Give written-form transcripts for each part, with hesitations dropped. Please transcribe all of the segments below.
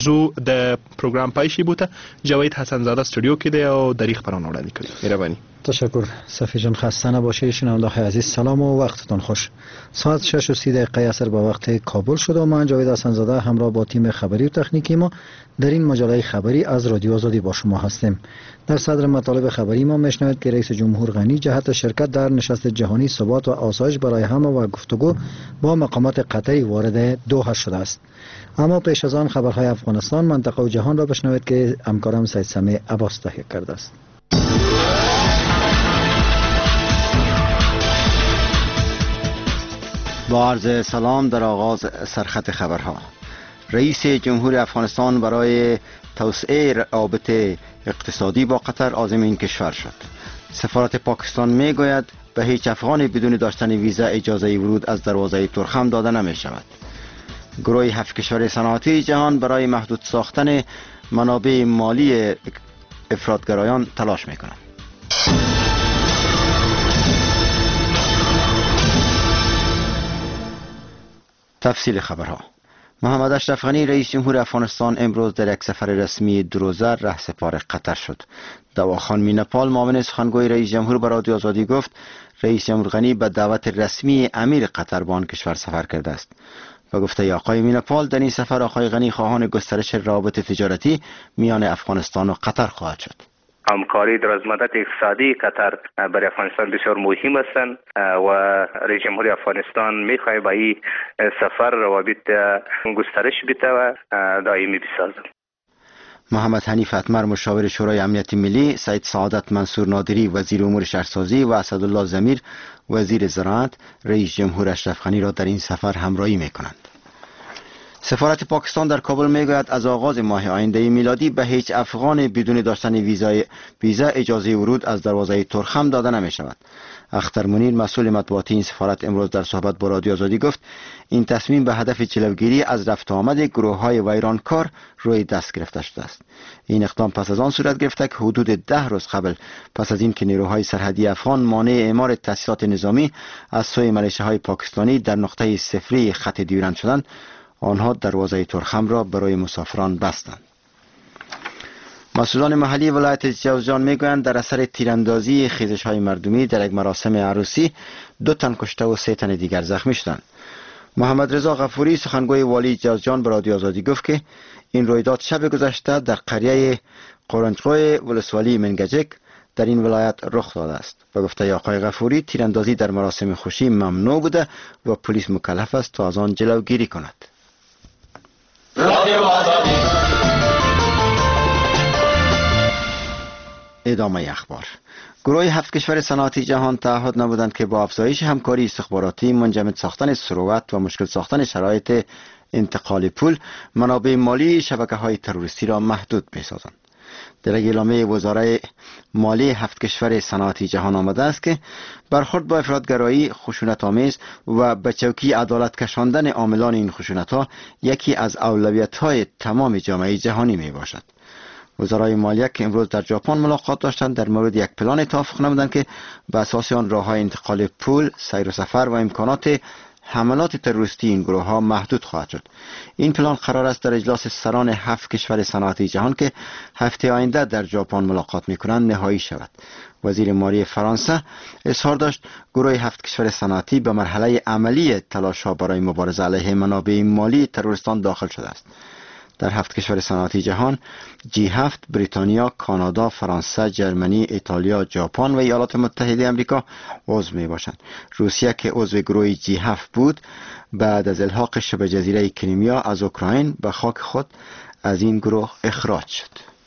زو د پروگرام پایشی بوده جاوید حسن زاده استودیو کې دی او دریغ پران وړاندې کړي. مهرباني. تشکر صفی جان، خسته نباشید. شنونده های عزیز سلام و وقتتان خوش. ساعت 6:30 عصر به وقت کابل شد و من جاوید حسن زاده همراه با تیم خبری و تکنیکی ما در این مجله خبری از رادیو آزادی با شما هستیم. در صدر مطالب خبری ما میشنوید که رئیس جمهور غنی جهت شرکت در نشست جهانی ثبات و آسایش برای همه و گفتگو با مقامات قطری وارد دوحه شده است. اما پیش از آن خبرهای افغانستان، منطقه و جهان را بشنوید که همکارم سید سمیع عباس تهیه کرده است. با عرض سلام در آغاز سرخط خبرها. رئیس جمهور افغانستان برای توسعه روابط اقتصادی با قطر عازم این کشور شد. سفارت پاکستان می گوید به هیچ افغانی بدون داشتن ویزا اجازه ورود از دروازه ترخم داده نمی شود. گروه 7 کشور صنعتی جهان برای محدود ساختن منابع مالی افراطگرایان تلاش می کنند. تفصیل خبرها. محمد اشرف غنی رئیس جمهور افغانستان امروز در یک سفر رسمی دروزه رهسپار قطر شد. دواخان مینپال معاون سخنگوی رئیس جمهور به رادیو آزادی گفت رئیس جمهور غنی به دعوت رسمی امیر قطر به آن کشور سفر کرده است. و گفته آقای مینپال در این سفر آقای غنی خواهان گسترش روابط تجارتی میان افغانستان و قطر خواهد شد. همکاری درازمدت اقتصادی قطر برای افغانستان بسیار مهم هستند و رئیس جمهور افغانستان میخواهد با این سفر روابط گسترش بده و دائمی بسازد. محمد حنیف اتمر مشاور شورای امنیت ملی، سید سعادت منصور نادری وزیر امور شهرسازی و اسدالله ضمیر وزیر زراعت رئیس جمهور اشرف غنی را در این سفر همراهی میکنند. سفارت پاکستان در کابل میگوید از آغاز ماه آینده میلادی به هیچ افغان بدون داشتن ویزا اجازه ورود از دروازه ترخم داده نمی شود. اختر منیر مسئول مطبوعاتی این سفارت امروز در صحبت با رادیو آزادی گفت این تصمیم به هدف جلوگیری از رفت آمد گروه‌های ویرانکار روی دست گرفته شده است. این اقدام پس از آن صورت گرفته که حدود 10 روز قبل پس از اینکه نیروهای سرحدی افغان مانع اعمار تاسیسات نظامی از سوی ملیشه‌های پاکستانی در نقطه صفری خط دیورند شدند، آنها دروازه ترخم را برای مسافران بستند. مسئولان محلی ولایت جوزجان میگویند در اثر تیراندازی خیزش‌های مردمی در یک مراسم عروسی 2 تن کشته و 3 تن دیگر زخمی شدند. محمد رضا غفوری سخنگوی والی جوزجان به رادیو آزادی گفت که این رویداد شب گذشته در قریه قرنجقوی ولسوالی منگجک در این ولایت رخ داده است. و گفته آقای غفوری تیراندازی در مراسم خوشی ممنوع بوده و پلیس مکلف است تا از آن جلوگیری کند. ادامه اخبار. گروه 7 کشور صنعتی جهان تعهد نمودند که با افزایش همکاری استخباراتی، منجمد ساختن ثروت و مشکل ساختن شرایط انتقال پول، منابع مالی شبکه‌های تروریستی را محدود می‌سازند. در اعلامیه وزاره مالی 7 کشور صنعتی جهان آمده است که برخورد با افراطگرایی، خشونت‌آمیز و به چوکی عدالت کشاندن عاملان این خشونت‌ها یکی از اولویت‌های تمام جامعه جهانی میباشد. وزرای مالیه که امروز در ژاپن ملاقات داشتند در مورد یک پلان توافق نمودند که به اساس آن راه‌های انتقال پول، سیر و سفر و امکانات حملات تروریستی این گروه ها محدود خواهد شد. این پلان قرار است در اجلاس سران 7 کشور صنعتی جهان که هفته آینده در ژاپن ملاقات می‌کنند نهایی شود. وزیر مالی فرانسه اظهار داشت گروه 7 کشور صنعتی به مرحله عملی تلاش‌ها برای مبارزه علیه منابع مالی تروریستان داخل شده است. در 7 کشور صنعتی جهان G7 بریتانیا، کانادا، فرانسه، جرمنی، ایتالیا، ژاپن و ایالات متحده آمریکا عضو می باشند. روسیه که عضو گروه G7 بود بعد از الحاق شبه جزیره کریمیا از اوکراین به خاک خود از این گروه اخراج شد.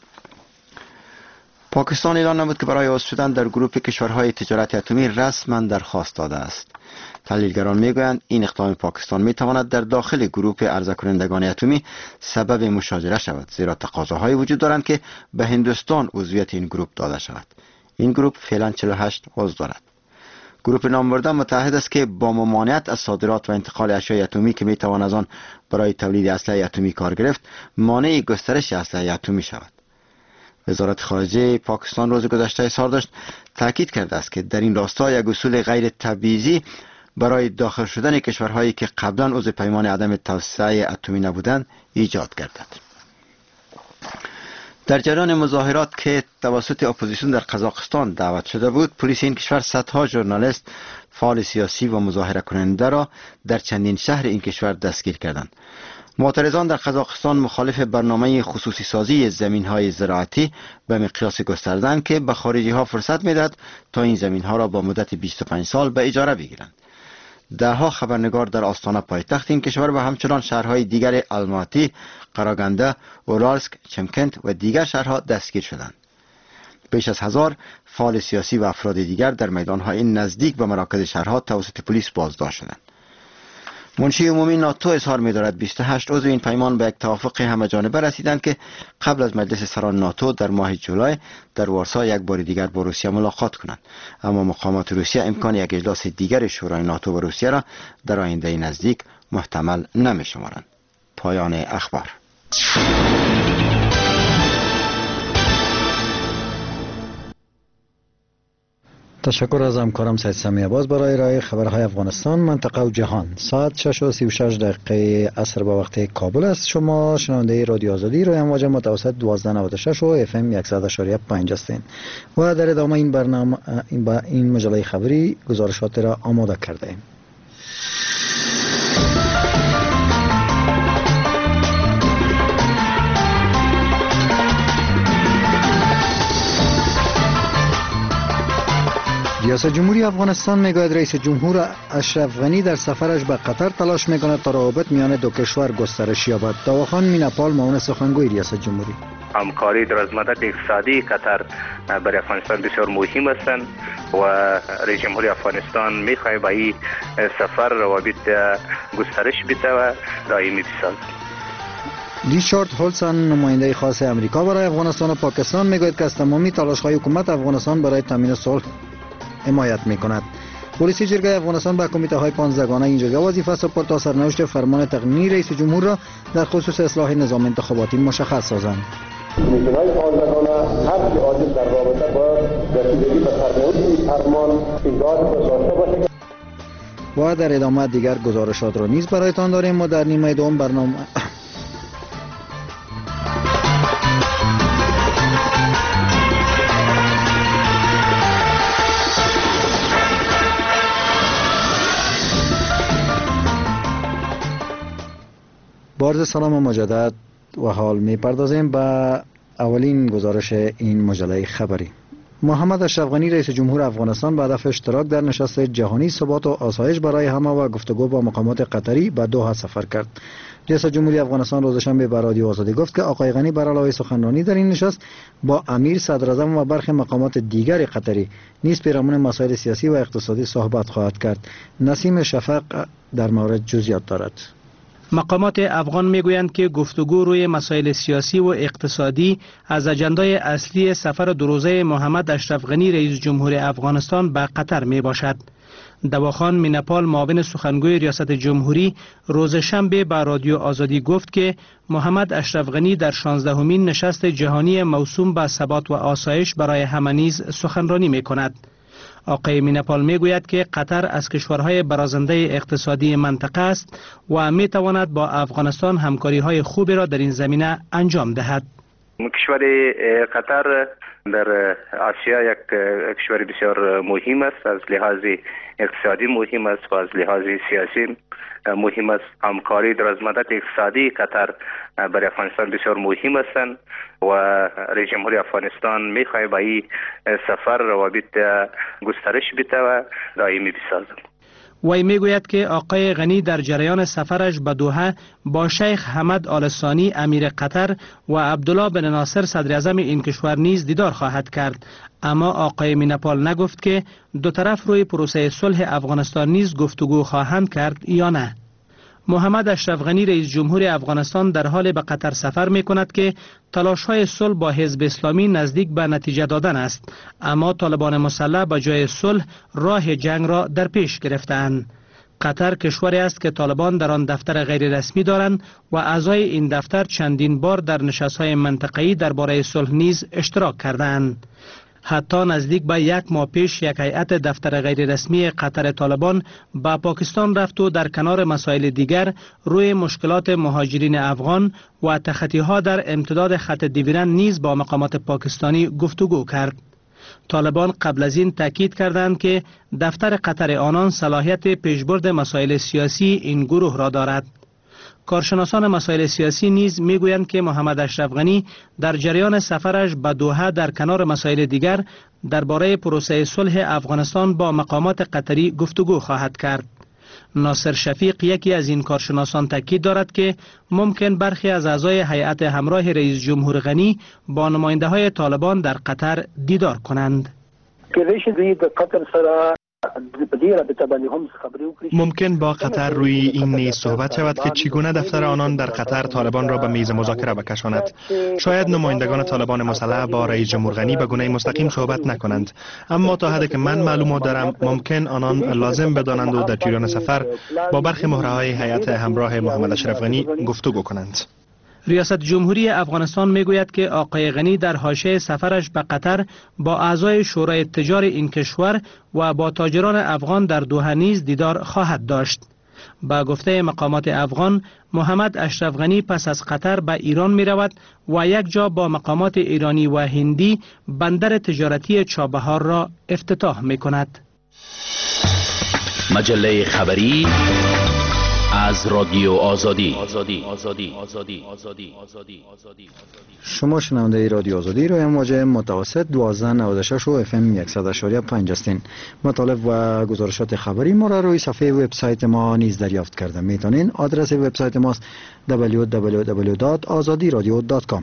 پاکستان اعلان نمود که برای عضو شدن در گروه کشورهای تجارت اتمی رسما درخواست داده است. تحلیلگران میگویند این اقدام پاکستان میتواند در داخل گروه عرضه کنندگان اتمی سبب مشاجره شود، زیرا تقاضاهایی وجود دارند که به هندوستان عضویت این گروه داده شود. این گروه فعلا 48 عضو دارد. گروه نامبرده متحد است که با ممانعت از صادرات و انتقال اشیاء اتمی که میتوان از آن برای تولید اسلحه اتمی کار گرفت، مانع گسترش اسلحه اتمی شود. وزارت خارجه پاکستان روز گذشته اظهار داشت تاکید کرده است که در این راستا یک اصول غیر تبعیضی برای داخل شدن کشورهایی که قبلا عضو پیمان عدم توسعه اتمی نبودند ایجاد گردد. در جریان مظاهرات که توسط اپوزیسیون در قزاقستان دعوت شده بود، پلیس این کشور صدها ژورنالیست، فعال سیاسی و مظاهره کننده را در چندین شهر این کشور دستگیر کردند. معترضان در قزاقستان مخالف برنامه خصوصی سازی زمین‌های زراعتی به مقیاس گسترده‌اند که به خارجی‌ها فرصت می‌دهد تا این زمین‌ها را با مدت 25 سال به اجاره بگیرند. ده‌ها خبرنگار در آستانه پایتخت این کشور و همچنان شهرهای دیگر الماتی، قراگنده، اورالسک، چمکنت و دیگر شهرها دستگیر شدند. بیش از 1000 فعال سیاسی و افراد دیگر در میدان‌های نزدیک به مراکز شهرها توسط پلیس بازداشت شدند. منشی عمومی ناتو اظهار می‌دارد 28 عضو این پیمان به یک توافق همه‌جانبه رسیدند که قبل از مجلس سران ناتو در ماه جولای در وارسا یک بار دیگر با روسیه ملاقات کنند، اما مقامات روسیه امکان یک اجلاس دیگر شورای ناتو و روسیه را در آینده نزدیک محتمل نمی‌شمارند. پایان اخبار. تشکر از همکارم سید سمی عباس برای ارائه خبرهای افغانستان، منطقه و جهان. ساعت 6:36 عصر به وقت کابل است. شما شنونده رادیو آزادی روی امواج متوسط 1296 و FM 100.5 هستین و در ادامه این برنامه این مجله خبری گزارشات را آماده کرده ایم. ریاست جمهوری افغانستان میگوید رئیس جمهور اشرف غنی در سفرش به قطر تلاش میکند تا روابط میان دو کشور گسترش یابد. دواخان میناپال معاون سخنگوی ریاست جمهوری: همکاری در از مدت اقتصادی قطر برای افغانستان بسیار مهم است و رئیس جمهوری افغانستان میخواهد با این سفر روابط گسترش بده و دائمی بسازد. ریچارد هولسن نماینده خاص امریکا برای افغانستان و پاکستان میگوید که از تمامی تلاش‌های حکومت افغانستان برای تامین صلح حمایت میکند. پلیس جرگه افغانستان به کمیته های 15 گانه این جرگه وظیفه سپرد تا سرنوشت فرمان تقنینی رئیس جمهور را در خصوص اصلاح نظام انتخاباتی مشخص سازند. کمیته های 15 گانه هر کی عاجز در رابطه با رسیدگی به سرنوشت فرمان اجازه داشته باشه. و در ادامه دیگر گزارشات را نیز برایتان داریم و در نیمه دوم برنامه بارز سلام و مجدد و حال می پردازیم به اولین گزارش این مجله خبری. محمد اشرف غنی رئیس جمهور افغانستان به هدف اشتراک در نشست جهانی ثبات و آسایش برای همه و گفتگو با مقامات قطری به دوحه سفر کرد. رئیس جمهوری افغانستان روز شنبه به رادیو آزادی گفت که آقای غنی بر علاوه سخنرانی در این نشست با امیر، صدراعظم و برخی مقامات دیگر قطری نیز پیرامون مسائل سیاسی و اقتصادی صحبت خواهد کرد. نسیم شفق در مورد جزئیات دارد. مقامات افغان میگویند که گفتگو روی مسائل سیاسی و اقتصادی از اجندای اصلی سفر دو روزه محمد اشرف غنی رئیس جمهور افغانستان به قطر می باشد. دواخان میناپال معاون سخنگوی ریاست جمهوری روز شنبه به رادیو آزادی گفت که محمد اشرف غنی در 16مین نشست جهانی موسوم به ثبات و آسایش برای همه نیز سخنرانی می کند. آقای میناپال میگوید که قطر از کشورهای برازنده اقتصادی منطقه است و می تواند با افغانستان همکاری های خوبی را در این زمینه انجام دهد. کشور قطر در آسیا یک کشور بسیار مهم است، از لحاظ اقتصادی مهم است و از لحاظ سیاسی مهم است. همکاری در از مدت اقتصادی قطر برای افغانستان بسیار مهم است و رئیس جمهوری افغانستان میخواهد با این سفر روابط گسترش بده و دائمی بسازد. وی میگوید که آقای غنی در جریان سفرش به دوحه با شیخ حمد آل ثانی امیر قطر و عبدالله بن ناصر صدر اعظم این کشور نیز دیدار خواهد کرد، اما آقای میناپال نگفت که دو طرف روی پروسه صلح افغانستان نیز گفتگو خواهند کرد یا نه. محمد اشرف غنی رئیس جمهور افغانستان در حال به قطر سفر می کند که تلاش‌های صلح با حزب اسلامی نزدیک به نتیجه دادن است، اما طالبان مسلح به جای صلح راه جنگ را در پیش گرفتند. قطر کشوری است که طالبان در آن دفتر غیر رسمی دارند و اعضای این دفتر چندین بار در نشست‌های منطقه‌ای درباره صلح نیز اشتراک کردند. حتی نزدیک به 1 ماه پیش یک هیئت دفتر غیر رسمی قطر طالبان به پاکستان رفت و در کنار مسائل دیگر روی مشکلات مهاجرین افغان و تخطی‌ها در امتداد خط دیورند نیز با مقامات پاکستانی گفتگو کرد. طالبان قبل از این تاکید کردند که دفتر قطر آنان صلاحیت پیشبرد مسائل سیاسی این گروه را دارد. کارشناسان مسائل سیاسی نیز میگویند که محمد اشرف غنی در جریان سفرش به دوحه در کنار مسائل دیگر درباره پروسه صلح افغانستان با مقامات قطری گفتگو خواهد کرد. ناصر شفیق یکی از این کارشناسان تاکید دارد که ممکن برخی از اعضای هیئت همراه رئیس جمهور غنی با نماینده های طالبان در قطر دیدار کنند. ممکن با قطر روی این نیز صحبت شود که چگونه دفتر آنان در قطر طالبان را به میز مذاکره بکشاند. شاید نمایندگان طالبان مسلح با رئیس جمهور غنی به گونه مستقیم صحبت نکنند، اما تا حدی که من معلومات دارم ممکن آنان لازم بدانند و در جریان سفر با برخی مهره‌های هیئت همراه محمد اشرف غنی گفتگو کنند. ریاست جمهوری افغانستان میگوید که آقای غنی در حاشیه سفرش به قطر با اعضای شورای تجار این کشور و با تاجران افغان در دوحه نیز دیدار خواهد داشت. با گفته مقامات افغان، محمد اشرف غنی پس از قطر به ایران می رود و یک جا با مقامات ایرانی و هندی بندر تجارتی چابهار را افتتاح می کند. مجله خبری از رادیو آزادی. شما شنونده رادیو آزادی روی موج متوسط 1296 و FM 100.5 هستین. مطالب و گزارشات خبری ما را روی صفحه وبسایت ما نیز دریافت کرده میتونین. آدرس وبسایت ماست www.azadiradio.com.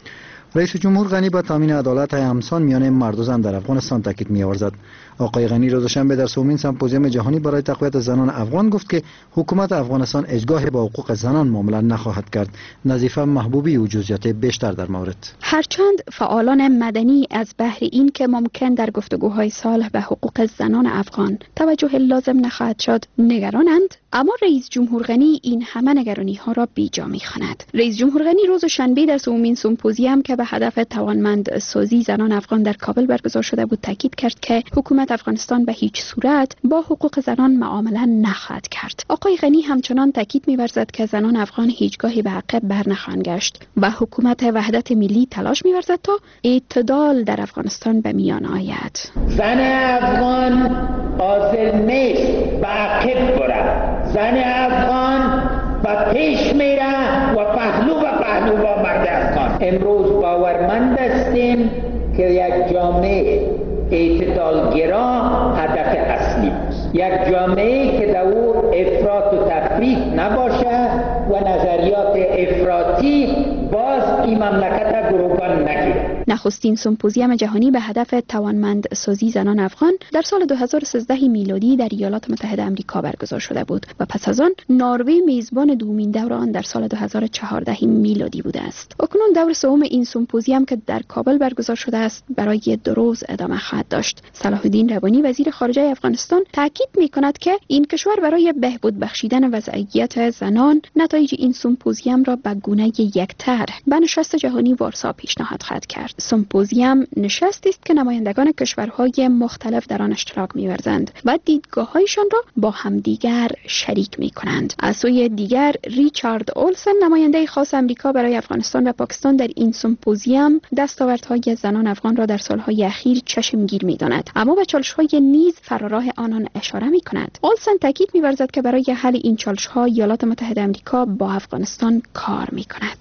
رئیس جمهور غنی به تامین عدالت همسان میان مرد و زن در افغانستان تاکید می‌آورد. آقای غنی روز شنبه در سومین سمپوزیوم جهانی برای تقویت زنان افغان گفت که حکومت افغانستان اجگاه با حقوق زنان معامله نخواهد کرد. نظیفه محبوبی و جزئیات بیشتر در مورد. هرچند فعالان مدنی از بهر این که ممکن در گفتگوهای صلح به حقوق زنان افغان توجه لازم نخواهد شد نگرانند، اما رئیس جمهور غنی این همه نگرانی‌ها را بیجا می‌خواند. رئیس جمهور غنی روز شنبه در سومین سمپوزیوم که به هدف توانمند سازی زنان افغان در کابل برگزار شده بود تاکید کرد که حکومت افغانستان به هیچ صورت با حقوق زنان معامله نخواهد کرد. آقای غنی همچنان تاکید می‌ورزد که زنان افغان هیچگاهی به عقب برنخواهند گشت و حکومت وحدت ملی تلاش می‌ورزد تا اعتدال در افغانستان به میان آید. زن افغان حاضر نیست به عقب برد. زن افغان و پیش میره و پهلو با مرد افغان. امروز باورمند هستیم که یک جامعه اعتدالگرا هدف اصلی است. یک جامعه که در او افراط و تفریط نباشه و نظریات افراطی باز این مملکت گروگان نگیره. نخستین سمپوزیوم جهانی به هدف توانمند سازی زنان افغان در سال 2013 میلادی در ایالات متحده آمریکا برگزار شده بود و پس از آن نروژ میزبان دومین دور آن در سال 2014 میلادی بوده است. اکنون دور سوم این سمپوزیوم که در کابل برگزار شده است برای 2 روز ادامه خواهد داشت. صلاح الدین ربانی وزیر خارجه افغانستان تاکید می‌کند که این کشور برای بهبود بخشیدن وضعیت زنان نتایج این سمپوزیوم را به گونه یکتر به نشست جهانی وارسا پیشنهاد خواهد کرد. سمپوزیوم نشستی است که نمایندگان کشورهای مختلف در آن اشتراک می‌ورزند و دیدگاه‌هایشان را با همدیگر شریک می‌کنند. از سوی دیگر ریچارد اولسن نماینده خاص آمریکا برای افغانستان و پاکستان در این سمپوزیوم دستاوردهای زنان افغان را در سالهای اخیر چشمگیر می‌داند، اما به چالش‌های نیز فراراه آنان اشاره می‌کند. اولسن تاکید می‌ورزد که برای حل این چالش‌ها ایالات متحده آمریکا با افغانستان کار می‌کند.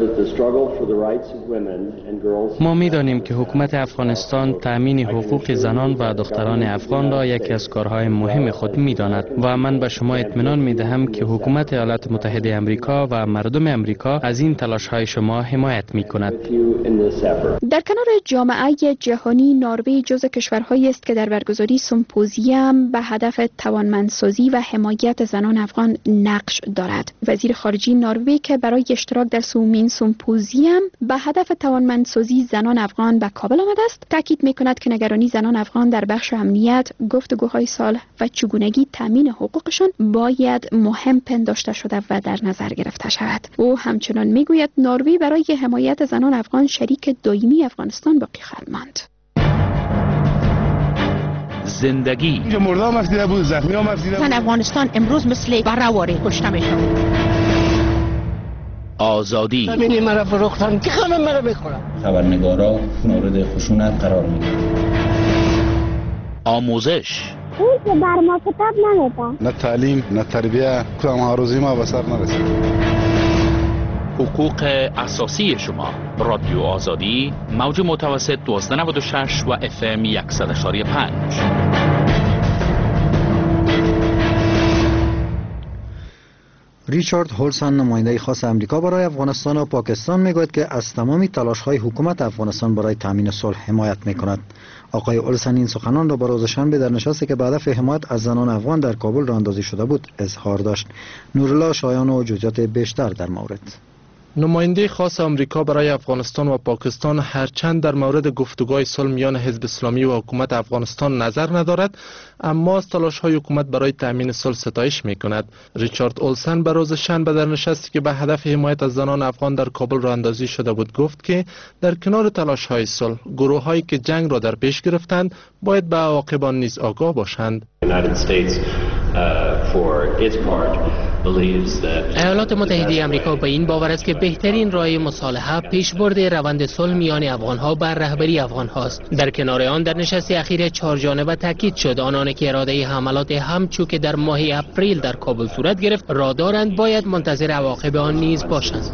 ما می‌دانیم که حکومت افغانستان تأمین حقوق زنان و دختران افغان را یکی از کارهای مهم خود می‌داند و من به شما اطمینان می‌دهم که حکومت ایالات متحده آمریکا و مردم آمریکا از این تلاش‌های شما حمایت می‌کند. در کنار جامعه جهانی نروژ جزو کشورهایی است که در برگزاری سمپوزیوم به هدف توانمندسازی و حمایت زنان افغان نقش دارد. وزیر خارجه نروژ که برای اشتراک در سومین سمپوزیوم به هدف توانمندسازی زنان افغان به کابل آمده است تاکید می‌کند که نگرانی زنان افغان در بخش امنیت، گفتگوهای صلح و چگونگی تامین حقوقشان باید مهم پنداشته شده و در نظر گرفته شود. او همچنان می‌گوید نروژ برای حمایت زنان افغان شریک دائمی افغانستان باقی خواهد ماند. زندگی. اینجا مرده هم افزیده بود، زخمی هم افزیده بود. افغانستان امروز مثل برهواری کشته میشد. آزادی. زمینی مرا فروختن که خانم مرا بخورم. خبرنگارا مورد خشونت قرار میگیرن. آموزش. اون که بر ما کتاب نمیدن. نه تعلیم، نه تربیه، کدام آرزوی ما به سر نرسید. حقوق اساسی شما. رادیو آزادی، موج متوسط 1296 و FM 100.5. ریچارد هولسن، نماینده خاص امریکا برای افغانستان و پاکستان، میگوید که از تمامی تلاش‌های حکومت افغانستان برای تامین صلح حمایت میکند. آقای هولسن این سخنان را به روز شنبه در نشستی که به هدف حمایت از زنان افغان در کابل راه اندازی شده بود اظهار داشت. نورالله شایان و جزئیات بیشتر در مورد. نماینده خاص آمریکا برای افغانستان و پاکستان هرچند در مورد گفتگوهای صلح میان حزب اسلامی و حکومت افغانستان نظر ندارد، اما از تلاش‌های حکومت برای تامین صلح ستایش می‌کند. ریچارد اولسن به روز شنبه در نشستی که به هدف حمایت از زنان افغان در کابل راه اندازی شده بود گفت که در کنار تلاش‌های صلح، گروه‌هایی که جنگ را در پیش گرفتند باید به عواقب آن نیز آگاه باشند. ایالات متحده آمریکا به این باور است که بهترین راه مصالحه پیشبرد روند صلح میان افغانها بر رهبری افغانهاست. در کنار آن در نشست اخیر 4 جانبه تاکید شد آنان که اراده حملات همچو که در ماه اپریل در کابل صورت گرفت را دارند باید منتظر عواقب آن نیز باشند.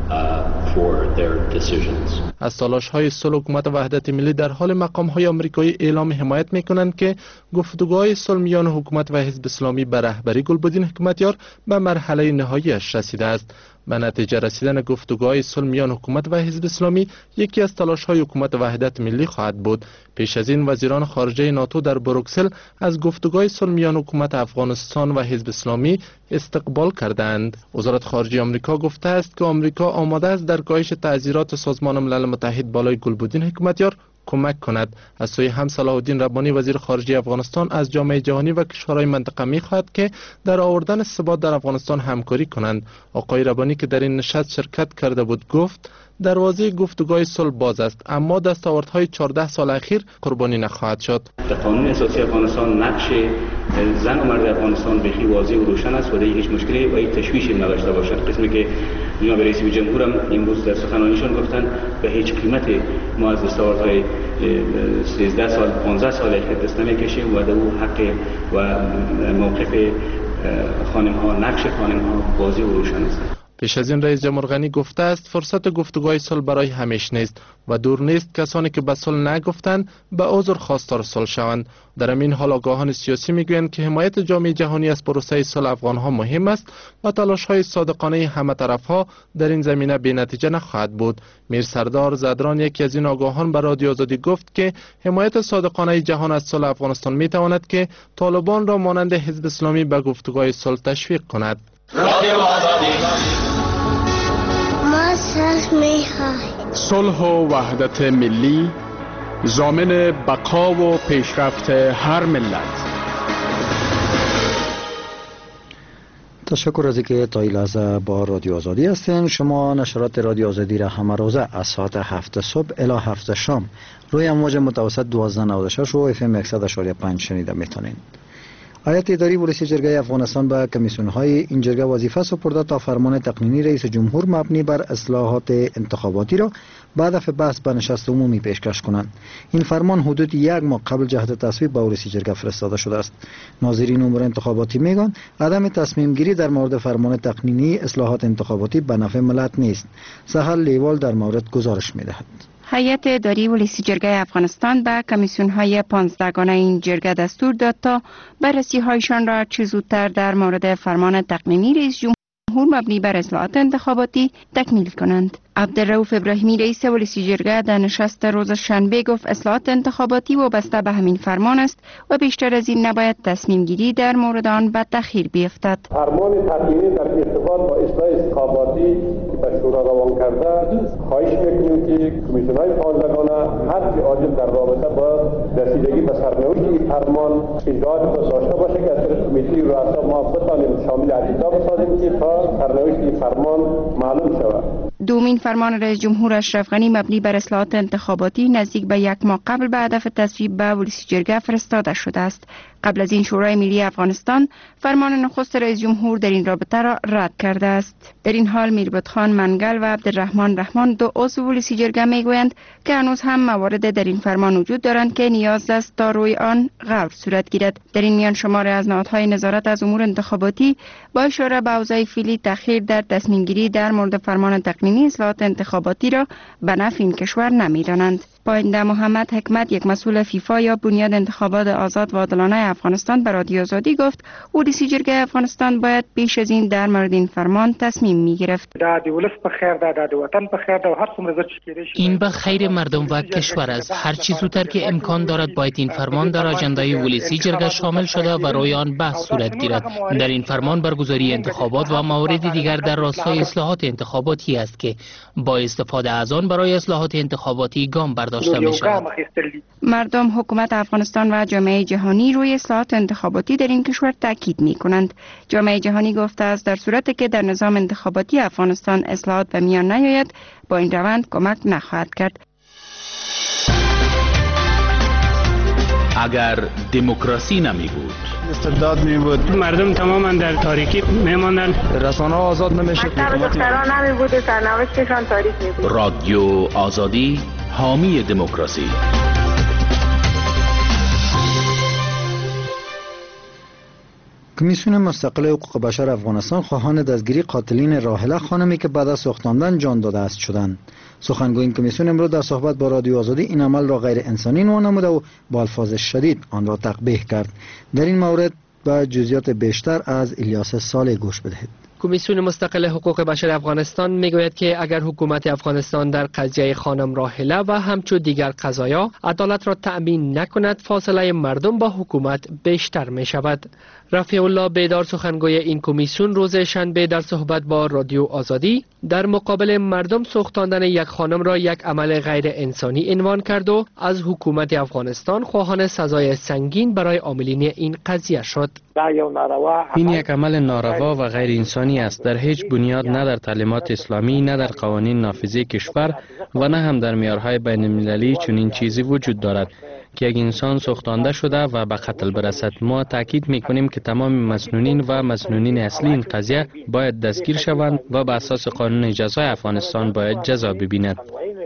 از تلاش‌های صلح حکومت وحدت ملی در حال مقام‌های آمریکایی اعلام حمایت می‌کنند که گفتگوهای صلح میان حکومت و حزب اسلامی به رهبری گلبدین حکمتیار به مرحله نهایی‌اش رسیده است. به نتیجه رسیدن گفتگوهای صلح میان حکومت و حزب اسلامی یکی از تلاش‌های حکومت وحدت ملی خواهد بود. پیش از این وزیران خارجه ناتو در بروکسل از گفتگوهای صلح میان حکومت افغانستان و حزب اسلامی استقبال کردند. وزارت خارجه آمریکا گفته است که آمریکا آماده است در کاهش تعزیرات سازمان ملل متحد بالای گلبدین حکمتیار کمک کند. از سوی هم صلاح الدین ربانی وزیر خارجه افغانستان از جامعه جهانی و کشورهای منطقه می‌خواهد که در آوردن ثبات در افغانستان همکاری کنند. آقای ربانی که در این نشست شرکت کرده بود گفت دروازه گفتگوهای صلح باز است، اما دستاوردهای 14 سال اخیر قربانی نخواهد شد. در قانون اساسی افغانستان نقش زن و مرد افغانستان بخی واضح و روشن است و در هیچ مشکلی و هیچ تشویشی نداشته باشد. قسمی که جناب رئیس جمهور هم امروز در سخنرانیشان گفتند به هیچ قیمت ما از دستاوردهای 13 سال 15 سال اخیر دست نمی‌کشیم و در او حق و موقف خانم‌ها، نقش خانم‌ها واضح و روشن است. پیش از این رئیس جمهور غنی گفته است فرصت گفتگوهای صلح برای همیشه نیست و دور نیست کسانی که به صلح نگفتند به عذر خواستار صلح شوند. در این حال آگاهان سیاسی میگویند که حمایت جامعه جهانی از پروسه صلح افغانها مهم است و تلاش‌های صادقانه همه طرفها در این زمینه بی‌نتیجه نخواهد بود. میر سردار زدران یکی از این آگاهان به رادیو آزادی گفت که حمایت صادقانه جهان از صلح افغانستان میتواند که طالبان را مانند حزب اسلامی به گفتگوهای صلح تشویق کند. رادیو آزادی. ما صلح می‌خواهیم. صلح و وحدت ملی ضامن بقا و پیشرفت هر ملت. تشکر از اینکه تا این لحظه با رادیو آزادی هستین. شما نشرات رادیو آزادی را همه روزه از ساعت 7 صبح الی 7 شام روی امواج متوسط 1296 و FM 100.5 شنیده میتونین. هیئت اداری ولسی جرگه افغانستان به کمیسیون‌های این جرگه وظیفه سپرده تا فرمان تقنینی رئیس جمهور مبنی بر اصلاحات انتخاباتی را به هدف بحث به نشست عمومی پیشکش کنند. این فرمان حدود 1 ماه قبل جهت تصویب به ولسی جرگه فرستاده شده است. ناظرین امور انتخاباتی میگویند عدم تصمیم گیری در مورد فرمان تقنینی اصلاحات انتخاباتی به نفع ملت نیست. سهل لیوال در مورد گزارش می‌دهد. هیئت اداری ولسی جرگه افغانستان به کمیسیون‌های 15 گانه این جرگه دستور داد تا بررسی‌هایشان را چه زودتر در مورد فرمان تقنینی رئیس جمهور مبنی بر اصلاحات انتخاباتی تکمیل کنند. عبدالرؤوف ابراهیمی رئیس ولسی جرگه در نشست روز شنبه گفت اصلاحات انتخاباتی وابسته به همین فرمان است و بیشتر از این نباید تصمیم گیری در مورد آن به تأخیر بیفتد. فرمان تقنینی در ارتباط با اصلاح انتخاباتی که به شورا روان کرده، خواهش می‌کنیم که کمیسیون‌های 15 گانه هر عاجل در رابطه با رسیدگی به سرنوشت این فرمان اجراءات داشته باشه که از طریق کمیته رؤسا ما بتوانیم شامل اجرا بسازیم که تا سرنوشت این فرمان معلوم شود. دومین فرمان رئیس جمهور اشرف غنی مبنی بر اصلاحات انتخاباتی نزدیک به 1 ماه قبل به هدف تصویب به ولسی جرگه فرستاده شده است. قبل از این شورای ملی افغانستان فرمان نخست رئیس جمهور در این رابطه را رد کرده است. در این حال میربتخان منگل و عبدالرحمن رحمان دو عضو ولسی جرگه میگویند که هنوز هم موارد در این فرمان وجود دارند که نیاز است تا روی آن غور صورت گیرد. در این میان شمار از نهادهای نظارت از امور انتخاباتی با اشاره به اوضاع فعلی تأخیر در تصمیم گیری در مورد فرمان تقنینی اصلاحات انتخاباتی را به نفع این کشور نمی‌دانند. پاینده محمد حکمت، یک مسئول فیفا یا بنیاد انتخابات آزاد و عادلانه افغانستان، به رادیو آزادی گفت ولسی جرگه افغانستان باید پیش از این در مورد این فرمان تصمیم می‌گرفت. این به خیر مردم و کشور است. هر چی زودتر که امکان دارد باید این فرمان در آژاندای ولسی جرگه شامل شده و روی آن بحث صورت گیرد. در این فرمان برگزاری انتخابات و موارد دیگر در راستای اصلاحات انتخاباتی است که با استفاده از آن برای اصلاحات انتخاباتی گام برداشته می شود. مردم، حکومت افغانستان و جامعه جهانی روی اصلاحات انتخاباتی در این کشور تاکید می کنند. جامعه جهانی گفته است در صورتی که در نظام انتخاباتی افغانستان اصلاحات به میان نیاید با این روند کمک نخواهد کرد. اگر دموکراسی نمی بود، استبداد می بود، مردم تماما در تاریکی می ماندند، رسانه‌ها آزاد نمی شد، دختران نمی بود و سرنوشتشان تاریک می بود. رادیو آزادی حامی دموکراسی. کمیسیون مستقل حقوق بشر افغانستان خواهان دستگیری قاتلین راحله خانمی که بعد از سوختاندن جان داده است شدند. سخنگوی این کمیسیون امروز در صحبت با رادیو آزادی این عمل را غیر انسانی نموده و با الفاظ شدید آن را تقبیح کرد. در این مورد به جزئیات بیشتر از الیاس صالح گوش بدهید. کمیسیون مستقل حقوق بشر افغانستان میگوید که اگر حکومت افغانستان در قضیه خانم راحله و همچون دیگر قضایا عدالت را تأمین نکند، فاصله مردم با حکومت بیشتر می شود. رفیع الله بیدار، سخنگوی این کمیسیون، روز شنبه در صحبت با رادیو آزادی در مقابل مردم سوختاندن یک خانم را یک عمل غیر انسانی عنوان کرد و از حکومت افغانستان خواهان سزای سنگین برای عاملین این قضیه شد. این یک عمل ناروا و غیر انسانی است. در هیچ بنیاد، نه در تعلیمات اسلامی، نه در قوانین نافذه کشور و نه هم در معیارهای بین المللی چنین چیزی وجود دارد که یک انسان سوختانده شده و به قتل برسد. ما تاکید میکنیم که تمام مسنونین و مسنونین اصلی این قضیه باید دستگیر شوند و به اساس قانون جزای افغانستان باید جزا ببیند.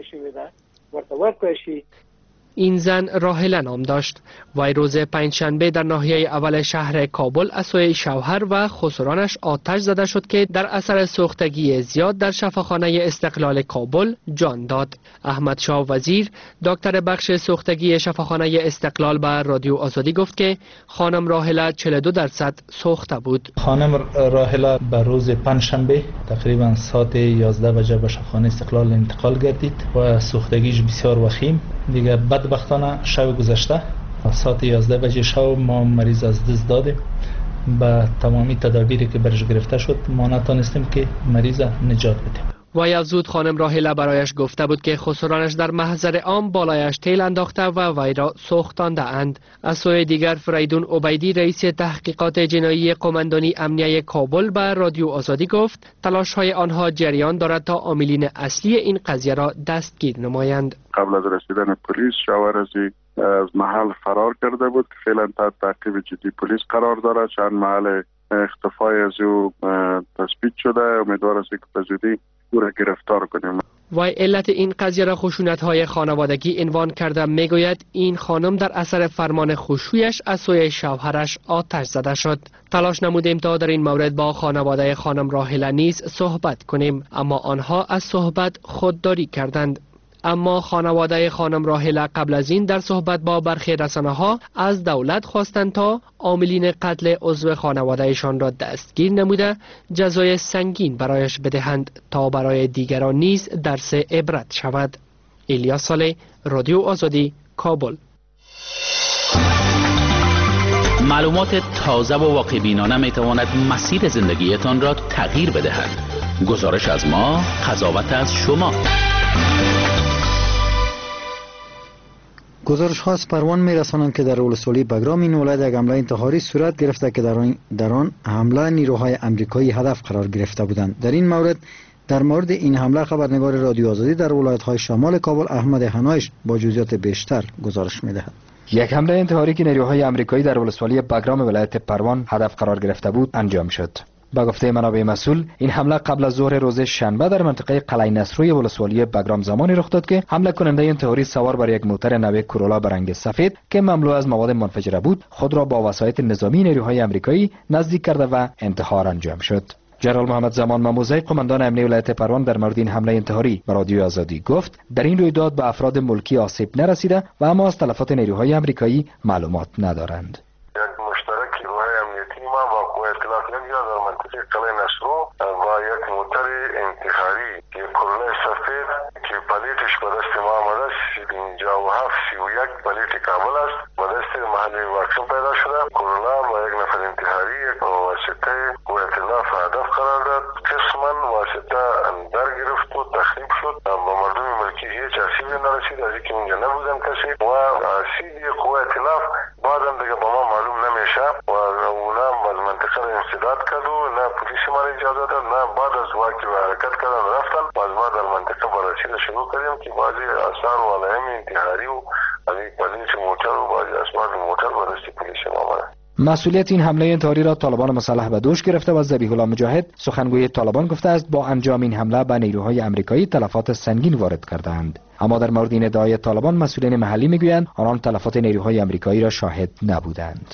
این زن راحله نام داشت. وی روز پنجشنبه در ناحیه اول شهر کابل از سوی شوهر و خسرانش آتش زده شد که در اثر سوختگی زیاد در شفاخانه استقلال کابل جان داد. احمد شاه وزیر، دکتر بخش سوختگی شفاخانه استقلال، به رادیو آزادی گفت که خانم راحله 42% سوخته بود. خانم راحله به روز پنجشنبه تقریبا ساعت 11 بجه به شفاخانه استقلال انتقال گردید و سوختگیش بسیار وخیم. دیگه بدبختانه شب گذشته ساعت 11 بجه شب ما مریض از دست دادیم. با تمامی تدابیری که برش گرفته شد ما نتونستیم که مریض نجات بدیم. وی افزود خانم راحله برایش گفته بود که خسرانش در محضر عام بالایش تیل انداخته و وی را سوختانده اند. از سوی دیگر فریدون عبیدی، رئیس تحقیقات جنایی قماندانی امنیه کابل، به رادیو آزادی گفت تلاش های آنها جریان دارد تا عاملین اصلی این قضیه را دستگیر نمایند. قبل از رسیدن پلیس شوهر از محل فرار کرده بود که فعلا تحت تعقیب جدی پلیس قرار دارد. چند محل اختفای از او تثبیت شده. امیدوار است که به زودی او را گرفتار کنیم. وی علت این قضیه را خشونت‌های خانوادگی عنوان کرده. میگوید این خانم در اثر فرمان خشویش از سوی شوهرش آتش زده شد. تلاش نمودیم تا در این مورد با خانواده خانم راحله نیز صحبت کنیم، اما آنها از صحبت خودداری کردند. اما خانواده خانم راحله قبل از این در صحبت با برخی رسانه‌ها از دولت خواستند تا عاملین قتل عضو خانوادهشان را دستگیر نموده جزای سنگین برایش بدهند تا برای دیگران نیز درس عبرت شود. الیاس صالح، رادیو آزادی، کابل. معلومات تازه و واقع بینانه می تواند مسیر زندگیتان را تغییر بدهد. گزارش از ما، قضاوت از شما. گزارش ها از پروان می رسانند که در ولسوالی بگرام این ولایت یک حمله انتحاری صورت گرفته که در آن حمله نیروهای امریکایی هدف قرار گرفته بودند. در این مورد در مورد این حمله خبرنگار رادیو آزادی در ولایت‌های شمال کابل احمد حنایش با جزئیات بیشتر گزارش می‌دهد. یک حمله انتحاری که نیروهای آمریکایی در ولسوالی بگرام ولایت پروان هدف قرار گرفته بود انجام شد. با گفته منابع مسئول، این حمله قبل از ظهر روز شنبه در منطقه قلعه نصروی ولسوالی بگرام زمانی رخ داد که حمله کننده انتحاری سوار بر یک موتر نو کورولا به رنگ سفید که مملو از مواد منفجره بود، خود را با وسایط نظامی نیروهای آمریکایی نزدیک کرده و انتحار انجام شد. جنرال محمد زمان مموزی قماندان امنیه ولایت پروان در مورد این حمله انتحاری به رادیو آزادی گفت در این رویداد به افراد ملکی آسیب نرسیده و اما از تلفات نیروهای آمریکایی معلومات ندارند. اطلاق نمیاد در منطقه قلعه نصرو و یک موتر انتحاری که کرولا سفید که پلیتش به دست ما آمده است 5731 پلیت کابل است به دست محلی واقع پیدا شده. کرولا با یک نفر انتحاری یک واسطه قوه اطلاق هدف قرار داد، قسما واسطه در گرفت و تخریب شد. با مردم ملکی هیچ آسیبی نرسید از اینکه اونجا نبودن کسی و آسیب قوه اطلاق بعدم دیگه با ما معلوم نمیشه و اونا از منطقه را انسداد کرد و نه پلیس ما را اجازه داد نه بعد از واقعی و حرکت کردن رفتن و از ما در منطقه بررسی شروع کردیم که بعضی آثار و علائم انتحاری و از پلیس موتر و بعضی اسباب موتر به دست پلیس ما آمده. مسئولیت این حمله انتحاری را طالبان مسلح به دوش گرفته و ذبیح الله مجاهد سخنگوی طالبان گفته است با انجام این حمله به نیروهای آمریکایی تلفات سنگین وارد کردند. اما در مورد این ادعای طالبان مسئولین محلی میگویند آنان تلفات نیروهای آمریکایی را شاهد نبودند.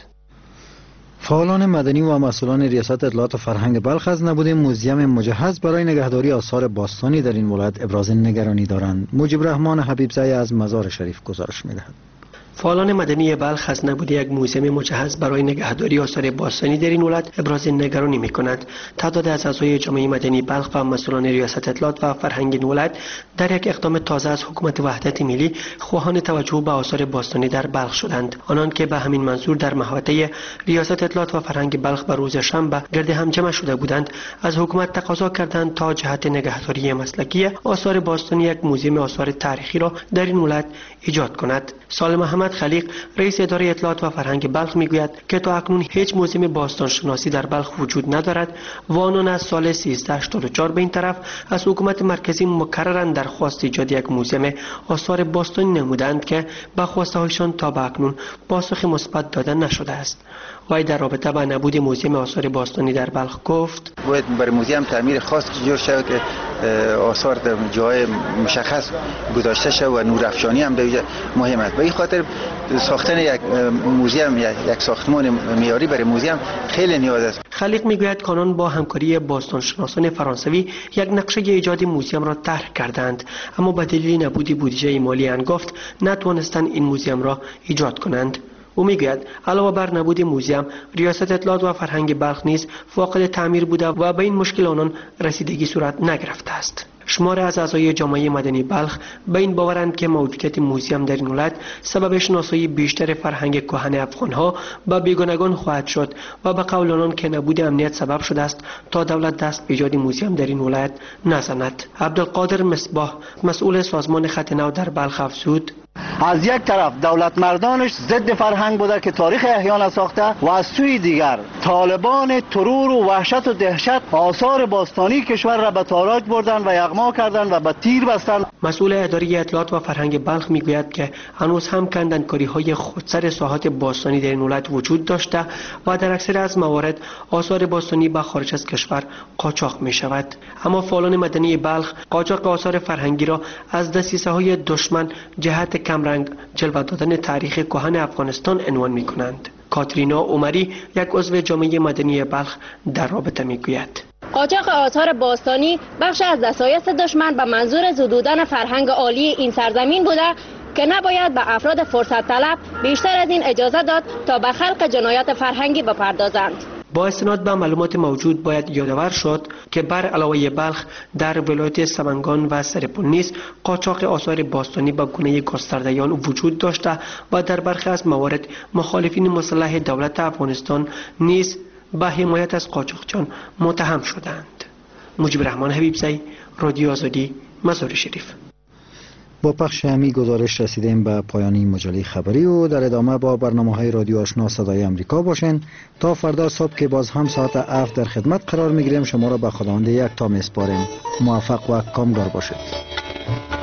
فعالان مدنی و مسئولان ریاست اطلاعات و فرهنگ بلخ از نبود موزیم مجهز برای نگهداری آثار باستانی در این ولایت ابراز نگرانی دارند. مجیب رحمان حبیبزی از مزار شریف گزارش می‌دهد. فعالان مدنی بلخ از نبود یک موزیم مجهز برای نگهداری آثار باستانی در این ولایت ابراز نگرانی می‌کنند. تعداد از اعضای جامعه مدنی بلخ و مسئولان ریاست اطلاعات و فرهنگ این ولایت در یک اقدام تازه از حکومت وحدت ملی خواهان توجه به آثار باستانی در بلخ شدند. آنان که به همین منظور در محوطه ریاست اطلاعات و فرهنگ بلخ به روز شنبه گرد هم جمع شده بودند، از حکومت تقاضا کردند تا جهت نگهداری مسلکی آثار باستانی یک موزیم آثار تاریخی را در این ولایت ایجاد کند. سالم محمد خلیق رئیس اداره اطلاعات و فرهنگ بلخ میگوید که تا اکنون هیچ موزیم باستان شناسی در بلخ وجود ندارد و آنان از سال 1384 به این طرف از حکومت مرکزی مکررا درخواست ایجاد یک موزیم آثار باستانی نمودند که به خواسته هایشان تا به اکنون پاسخ مثبت داده نشده است. وی در رابطه با نبود موزیم آثار باستانی در بلخ گفت باید برای موزیم تعمیر خاص جور شود که آثار در جای مشخص گذاشته شود و نورافشانی هم در مهم است. به این خاطر ساختن یک موزیم یک ساختمان معیاری برای موزیم خیلی نیاز است. خلیق میگوید کانون با همکاری باستانشناسان فرانسوی یک نقشه ایجاد موزیم را طرح کردند، اما به دلیل نبود بودجه مالی هنگفت نتوانستند این موزیم را ایجاد کنند. او میگوید علاوه بر نبود موزیم، ریاست اطلاعات و فرهنگ بلخ نیز فاقد تعمیر بوده و به این مشکل آنان رسیدگی صورت نگرفته است. شمار از اعضای جامعه مدنی بلخ به این باورند که موجودیت موزیم در این ولایت سبب شناسایی بیشتر فرهنگ کهن افغانها به بیگانگان خواهد شد و به قول آنان که نبود امنیت سبب شده است تا دولت دست به ایجاد موزیم در این ولایت نزند. عبدالقادر مصباح مسئول سازمان خط نو در بلخ افزود از یک طرف دولت مردانش ضد فرهنگ بوده که تاریخ احیا نساخته و از سوی دیگر طالبان ترور و وحشت و دهشت آثار باستانی کشور را به تاراج بردن و یغما کردند و به تیر بستند. مسئول اداره اطلاعات و فرهنگ بلخ میگوید که هنوز هم کندنکاری‌های خودسر ساحات باستانی در این ولایت وجود داشته و در اکثر از موارد آثار باستانی به خارج از کشور قاچاق می شود. اما فعالان مدنی بلخ قاچاق آثار فرهنگی را از دسیسه‌های دشمن جهت کمرنگ جلوه دادن تاریخ کهن افغانستان عنوان می کنند. کاترینا عمری یک عضو جامعه مدنی بلخ در رابطه می گوید قاچاق آثار باستانی بخش از دسایس دشمن به منظور زدودن فرهنگ عالی این سرزمین بوده که نباید به افراد فرصت طلب بیشتر از این اجازه داد تا به خلق جنایات فرهنگی بپردازند. با استناد به معلومات موجود باید یادآور شد که بر علاوه بلخ در ولایت سمنگان و سرپل نیز قاچاق آثار باستانی به گونه گسترده‌یان وجود داشته و در برخی از موارد مخالفین مسلح دولت افغانستان نیز به حمایت از قاچاقچیان متهم شدند. مجیب رحمان حبیبزی، رادیو آزادی، مزار شریف. با پخش همی گزارش رسیدیم به پایانی مجله خبری و در ادامه با برنامه‌های رادیو آشنا صدای امریکا باشین. تا فردا صبح که باز هم ساعت 7 در خدمت قرار میگیریم. شما را به خداوند یک تا میسپاریم. موفق و کامگار باشید.